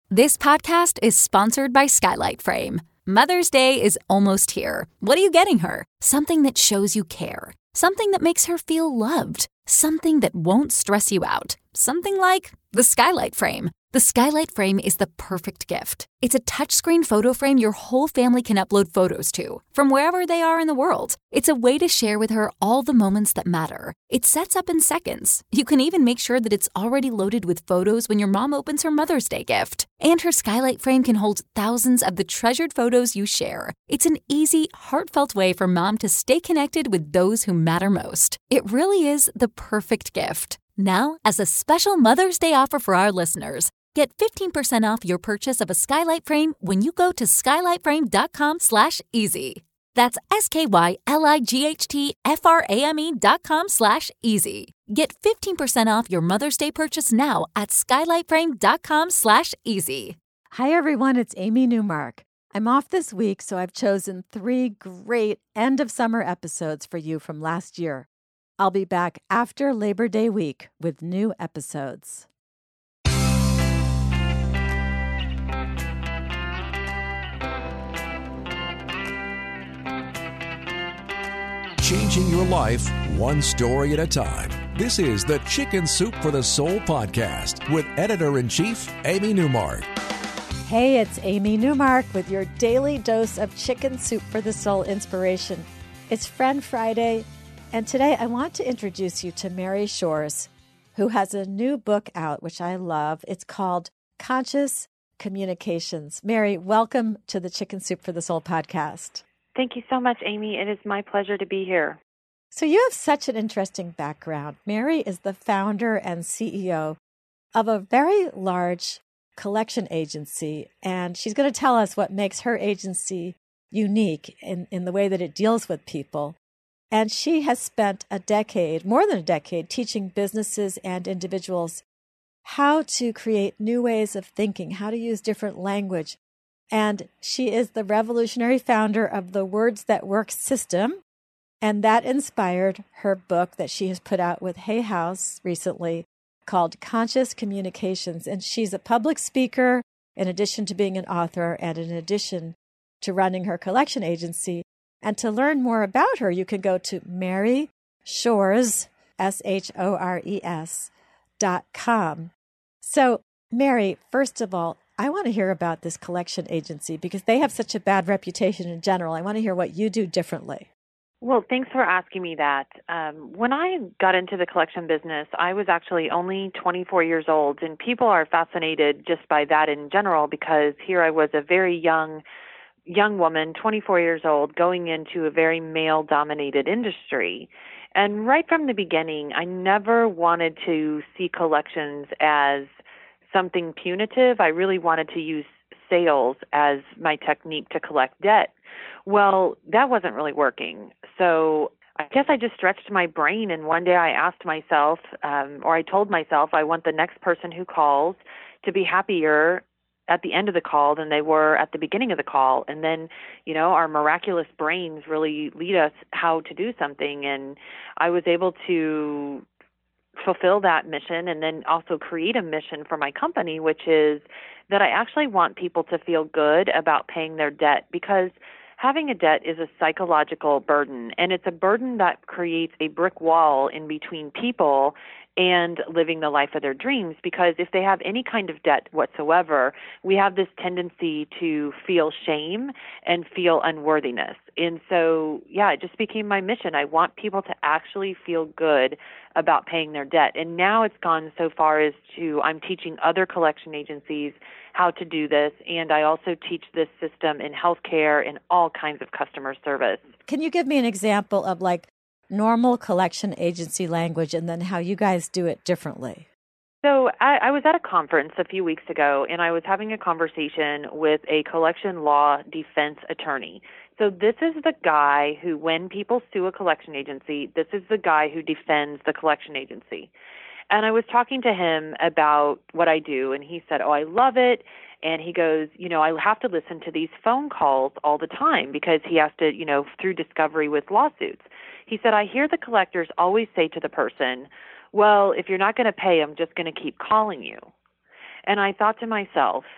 This podcast is sponsored by Skylight Frame. Mother's Day is almost here. What are you getting her? Something that shows you care. Something that makes her feel loved. Something that won't stress you out. Something like the Skylight Frame. The Skylight Frame is the perfect gift. It's a touchscreen photo frame your whole family can upload photos to, from wherever they are in the world. It's a way to share with her all the moments that matter. It sets up in seconds. You can even make sure that it's already loaded with photos when your mom opens her Mother's Day gift. And her Skylight Frame can hold thousands of the treasured photos you share. It's an easy, heartfelt way for mom to stay connected with those who matter most. It really is the perfect gift. Now, as a special Mother's Day offer for our listeners, get 15% off your purchase of a Skylight Frame when you go to skylightframe.com/easy. That's SKYLIGHTFRAME.com/easy. Get 15% off your Mother's Day purchase now at skylightframe.com/easy. Hi, everyone. It's Amy Newmark. I'm off this week, so I've chosen 3 great end-of-summer episodes for you from last year. I'll be back after Labor Day week with new episodes. Changing your life one story at a time. This is the Chicken Soup for the Soul podcast with Editor-in-Chief Amy Newmark. Hey, it's Amy Newmark with your daily dose of Chicken Soup for the Soul inspiration. It's Friend Friday, and today I want to introduce you to Mary Shores, who has a new book out, which I love. It's called Conscious Communications. Mary, welcome to the Chicken Soup for the Soul podcast. Thank you so much, Amy. It is my pleasure to be here. So you have such an interesting background. Mary is the founder and CEO of a very large collection agency, and she's going to tell us what makes her agency unique in the way that it deals with people. And she has spent a decade, more than a decade, teaching businesses and individuals how to create new ways of thinking, how to use different language. And she is the revolutionary founder of the Words That Work system. And that inspired her book that she has put out with Hay House recently called Conscious Communications. And she's a public speaker in addition to being an author and in addition to running her collection agency. And to learn more about her, you can go to Mary Shores, SHORES.com. So, Mary, first of all, I want to hear about this collection agency because they have such a bad reputation in general. I want to hear what you do differently. Well, thanks for asking me that. When I got into the collection business, I was actually only 24 years old, and people are fascinated just by that in general because here I was a very young woman, 24 years old, going into a very male-dominated industry. And right from the beginning, I never wanted to see collections as something punitive. I really wanted to use sales as my technique to collect debt. Well, that wasn't really working. So I guess I just stretched my brain, and one day I asked myself, or I told myself, I want the next person who calls to be happier at the end of the call than they were at the beginning of the call. And then, our miraculous brains really lead us how to do something. And I was able to fulfill that mission and then also create a mission for my company, which is that I actually want people to feel good about paying their debt, because having a debt is a psychological burden, and it's a burden that creates a brick wall in between people and living the life of their dreams. Because if they have any kind of debt whatsoever, we have this tendency to feel shame and feel unworthiness. And so, it just became my mission. I want people to actually feel good about paying their debt. And now it's gone so far as to I'm teaching other collection agencies how to do this, and I also teach this system in healthcare and all kinds of customer service. Can you give me an example of normal collection agency language and then how you guys do it differently? So I was at a conference a few weeks ago, and I was having a conversation with a collection law defense attorney. So this is the guy who, when people sue a collection agency, this is the guy who defends the collection agency. And I was talking to him about what I do, and he said, I love it. And he goes, I have to listen to these phone calls all the time because he has to, through discovery with lawsuits. He said, I hear the collectors always say to the person, well, if you're not going to pay, I'm just going to keep calling you. And I thought to myself,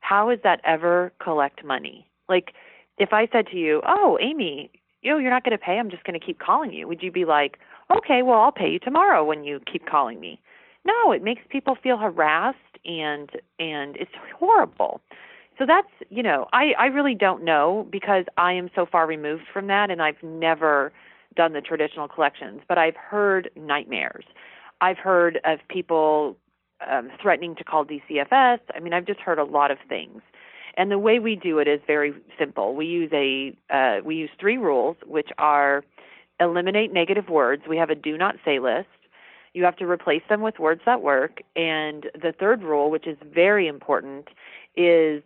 how does that ever collect money? Like, if I said to you, oh, Amy, you're not going to pay, I'm just going to keep calling you, would you be like, okay, well, I'll pay you tomorrow when you keep calling me? No, it makes people feel harassed, and it's horrible. So that's, I really don't know, because I am so far removed from that, and I've never done the traditional collections, but I've heard nightmares. I've heard of people threatening to call DCFS. I mean, I've just heard a lot of things. And the way we do it is very simple. We use 3 rules, which are eliminate negative words. We have a do not say list. You have to replace them with words that work. And the third rule, which is very important, is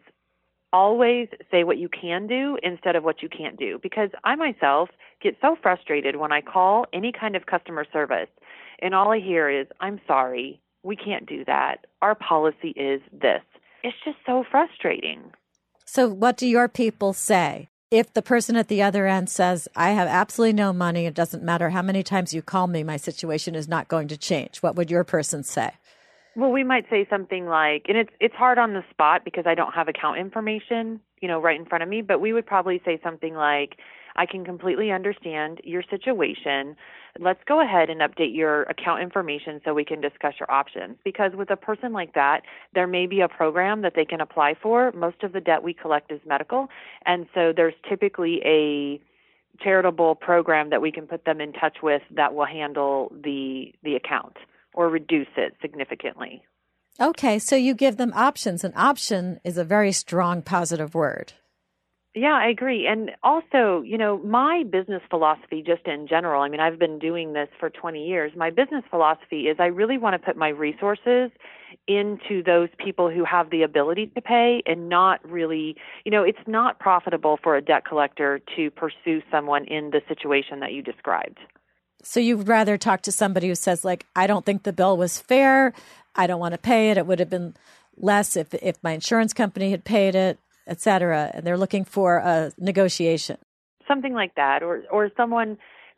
always say what you can do instead of what you can't do. Because I myself get so frustrated when I call any kind of customer service, and all I hear is, I'm sorry, we can't do that. Our policy is this. It's just so frustrating. So what do your people say? If the person at the other end says, I have absolutely no money, it doesn't matter how many times you call me, my situation is not going to change, what would your person say? Well, we might say something like, and it's hard on the spot because I don't have account information, right in front of me, but we would probably say something like, I can completely understand your situation. Let's go ahead and update your account information so we can discuss your options. Because with a person like that, there may be a program that they can apply for. Most of the debt we collect is medical, and so there's typically a charitable program that we can put them in touch with that will handle the account or reduce it significantly. Okay, so you give them options. An option is a very strong positive word. Yeah, I agree. And also, my business philosophy just in general, I mean, I've been doing this for 20 years. My business philosophy is I really want to put my resources into those people who have the ability to pay, and not really, it's not profitable for a debt collector to pursue someone in the situation that you described. So you'd rather talk to somebody who says, like, I don't think the bill was fair, I don't want to pay it, it would have been less if my insurance company had paid it, et cetera, and they're looking for a negotiation. Something like that, or someone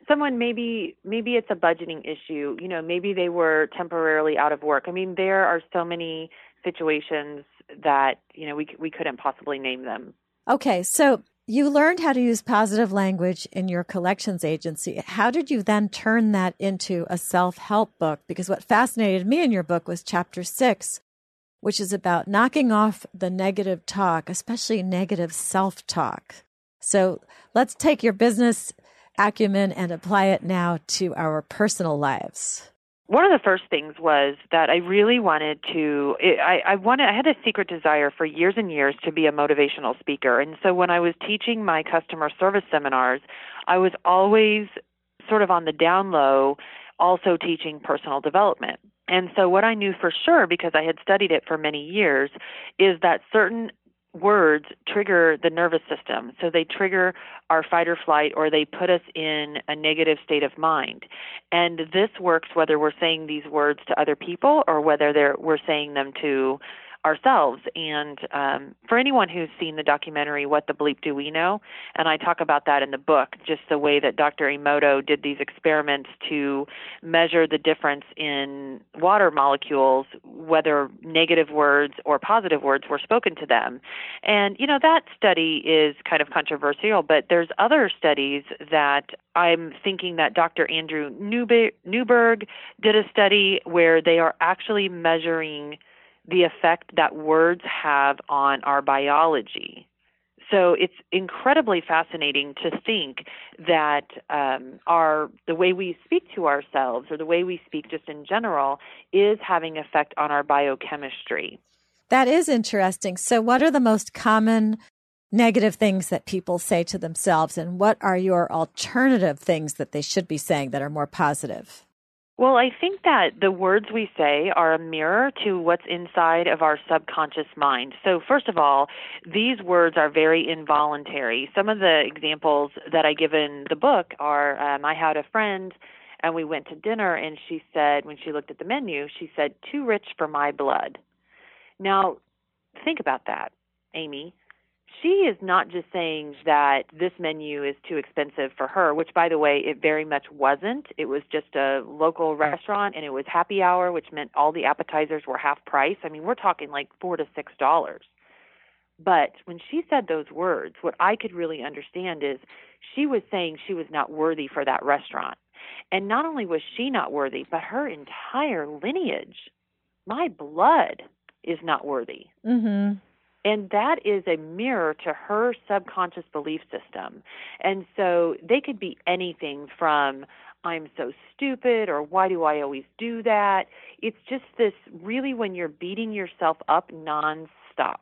maybe it's a budgeting issue. Maybe they were temporarily out of work. I mean, there are so many situations that we couldn't possibly name them. Okay, so you learned how to use positive language in your collections agency. How did you then turn that into a self-help book? Because what fascinated me in your book was chapter 6, which is about knocking off the negative talk, especially negative self-talk. So let's take your business acumen and apply it now to our personal lives. One of the first things was that I really wanted to, I had a secret desire for years and years to be a motivational speaker. And so when I was teaching my customer service seminars, I was always sort of on the down low, also teaching personal development. And so what I knew for sure, because I had studied it for many years, is that certain words trigger the nervous system. So they trigger our fight or flight, or they put us in a negative state of mind. And this works whether we're saying these words to other people or whether we're saying them to ourselves. And for anyone who's seen the documentary, What the Bleep Do We Know? And I talk about that in the book, just the way that Dr. Emoto did these experiments to measure the difference in water molecules, whether negative words or positive words were spoken to them. And, that study is kind of controversial, but there's other studies that I'm thinking that Dr. Andrew Newberg did a study where they are actually measuring the effect that words have on our biology. So it's incredibly fascinating to think that the way we speak to ourselves, or the way we speak just in general, is having effect on our biochemistry. That is interesting. So what are the most common negative things that people say to themselves, and what are your alternative things that they should be saying that are more positive? Well, I think that the words we say are a mirror to what's inside of our subconscious mind. So first of all, these words are very involuntary. Some of the examples that I give in the book are, I had a friend and we went to dinner, and she said, when she looked at the menu, she said, "Too rich for my blood." Now, think about that, Amy. She is not just saying that this menu is too expensive for her, which, by the way, it very much wasn't. It was just a local restaurant, and it was happy hour, which meant all the appetizers were half price. I mean, we're talking like $4 to $6. But when she said those words, what I could really understand is she was saying she was not worthy for that restaurant. And not only was she not worthy, but her entire lineage, my blood, is not worthy. Mm-hmm. And that is a mirror to her subconscious belief system. And so they could be anything from, I'm so stupid, or why do I always do that? It's just this really when you're beating yourself up nonstop.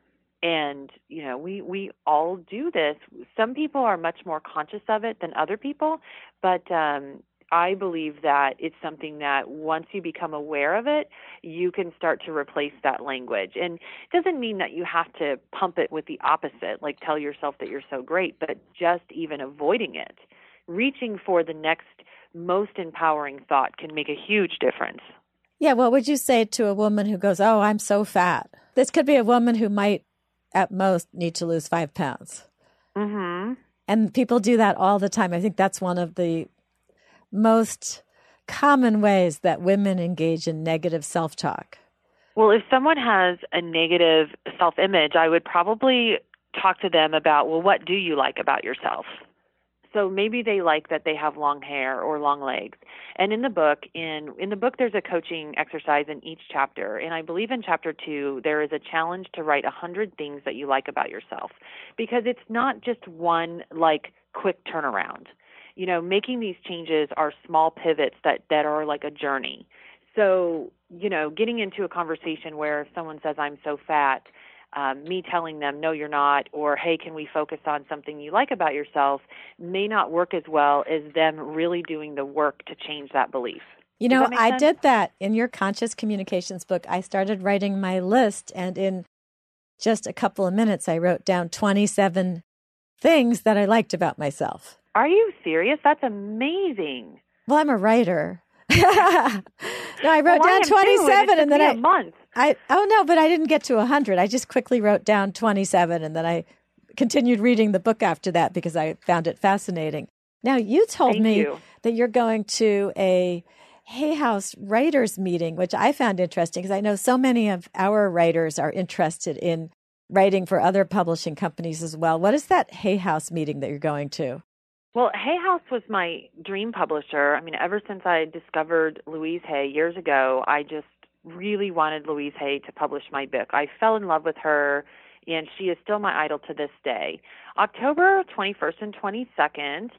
And, you know, we all do this. Some people are much more conscious of it than other people, but I believe that it's something that once you become aware of it, you can start to replace that language. And it doesn't mean that you have to pump it with the opposite, like tell yourself that you're so great, but just even avoiding it, reaching for the next most empowering thought can make a huge difference. Yeah, what would you say to a woman who goes, oh, I'm so fat? This could be a woman who might at most need to lose 5 pounds. Mm-hmm. And people do that all the time. I think that's one of the most common ways that women engage in negative self-talk. Well, if someone has a negative self-image, I would probably talk to them about, well, what do you like about yourself? So maybe they like that they have long hair or long legs. And in the book, there's a coaching exercise in each chapter. And I believe in chapter 2, there is a challenge to write 100 things that you like about yourself, because it's not just one like quick turnaround. You know, making these changes are small pivots that are like a journey. So, you know, getting into a conversation where if someone says, I'm so fat, me telling them, no, you're not, or, hey, can we focus on something you like about yourself, may not work as well as them really doing the work to change that belief. You know, I did that in your Conscious Communications book. I started writing my list, and in just a couple of minutes, I wrote down 27 things that I liked about myself. Are you serious? That's amazing. Well, I'm a writer. No, I wrote down 27 and then a month. But I didn't get to 100. I just quickly wrote down 27 and then I continued reading the book after that because I found it fascinating. Now, you told me that you're going to a Hay House writers meeting, which I found interesting because I know so many of our writers are interested in writing for other publishing companies as well. What is that Hay House meeting that you're going to? Well, Hay House was my dream publisher. I mean, ever since I discovered Louise Hay years ago, I just really wanted Louise Hay to publish my book. I fell in love with her, and she is still my idol to this day. October 21st and 22nd,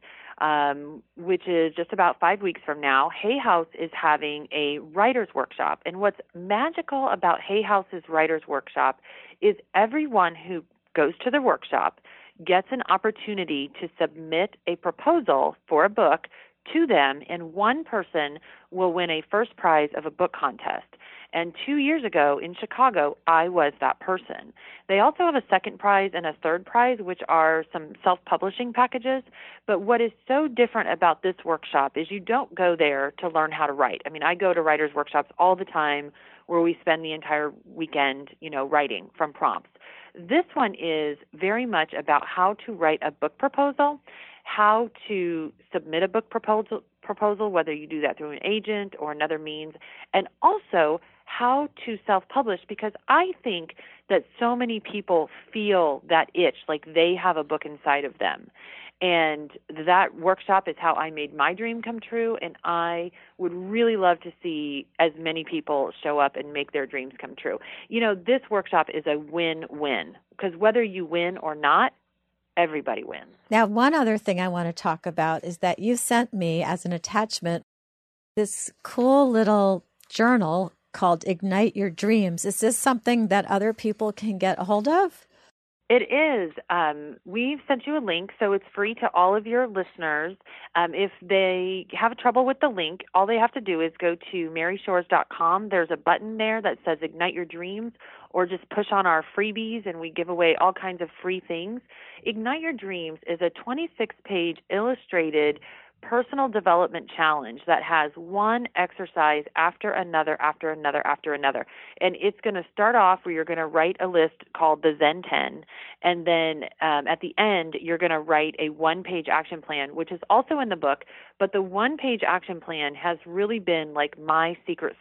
which is just about 5 weeks from now, Hay House is having a writer's workshop. And what's magical about Hay House's writer's workshop is everyone who goes to the workshop gets an opportunity to submit a proposal for a book to them, and one person will win a first prize of a book contest. And 2 years ago in Chicago, I was that person. They also have a second prize and a third prize, which are some self-publishing packages. But what is so different about this workshop is you don't go there to learn how to write. I mean, I go to writers' workshops all the time where we spend the entire weekend, writing from prompts. This one is very much about how to write a book proposal, how to submit a book proposal, whether you do that through an agent or another means, and also how to self-publish, because I think that so many people feel that itch, like they have a book inside of them. And that workshop is how I made my dream come true, and I would really love to see as many people show up and make their dreams come true. This workshop is a win-win, because whether you win or not, everybody wins. Now, one other thing I want to talk about is that you sent me as an attachment this cool little journal called Ignite Your Dreams. Is this something that other people can get a hold of? It is. We've sent you a link, so it's free to all of your listeners. If they have trouble with the link, all they have to do is go to maryshores.com. There's a button there that says Ignite Your Dreams, or just push on our freebies, and we give away all kinds of free things. Ignite Your Dreams is a 26-page illustrated personal development challenge that has one exercise after another, after another, after another. And it's going to start off where you're going to write a list called the Zen 10. And then at the end, you're going to write a one-page action plan, which is also in the book. But the one-page action plan has really been like my secret sauce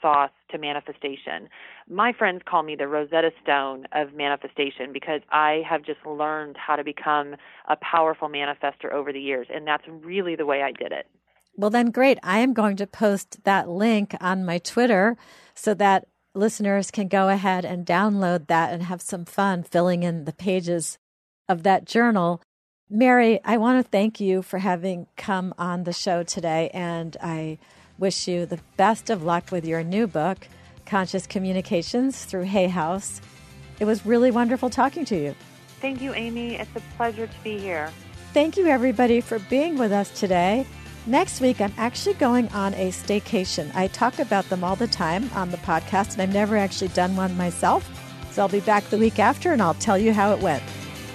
to manifestation. My friends call me the Rosetta Stone of manifestation because I have just learned how to become a powerful manifester over the years, and that's really the way I did it. Well, then great. I am going to post that link on my Twitter so that listeners can go ahead and download that and have some fun filling in the pages of that journal. Mary, I want to thank you for having come on the show today, and I wish you the best of luck with your new book, Conscious Communications through Hay House. It was really wonderful talking to you. Thank you, Amy. It's a pleasure to be here. Thank you, everybody, for being with us today. Next week, I'm actually going on a staycation. I talk about them all the time on the podcast, and I've never actually done one myself. So I'll be back the week after, and I'll tell you how it went.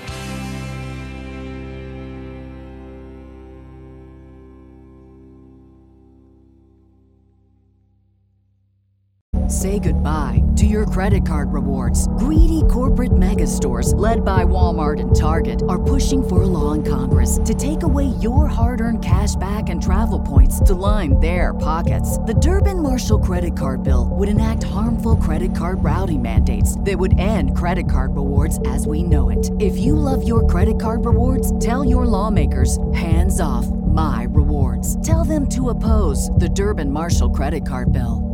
Say goodbye to your credit card rewards. Greedy corporate mega stores, led by Walmart and Target, are pushing for a law in Congress to take away your hard-earned cash back and travel points to line their pockets. The Durbin-Marshall credit card bill would enact harmful credit card routing mandates that would end credit card rewards as we know it. If you love your credit card rewards, tell your lawmakers, hands off my rewards. Tell them to oppose the Durbin-Marshall credit card bill.